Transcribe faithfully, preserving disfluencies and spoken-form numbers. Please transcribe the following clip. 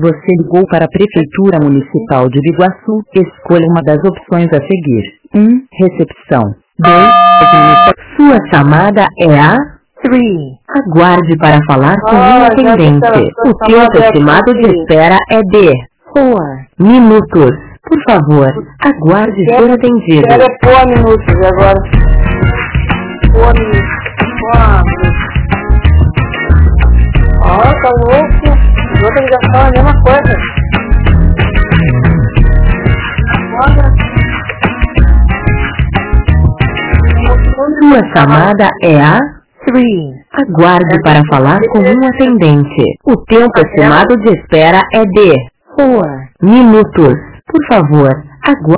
Você ligou para a Prefeitura Municipal de Biguaçu. Escolha uma das opções a seguir. um. Recepção. dois. Administração. Sua chamada é a três. Aguarde para falar com um atendente. O tempo estimado de espera é de quatro minutos. Por favor, aguarde ser atendido. Espera quatro minutos agora. quatro minutos. quatro. Ó, tá louco. Outra ligação é a mesma coisa. Agora. Sua chamada é a três. Aguarde para falar com um atendente. O tempo estimado de espera é de quatro minutos. Por favor, aguarde.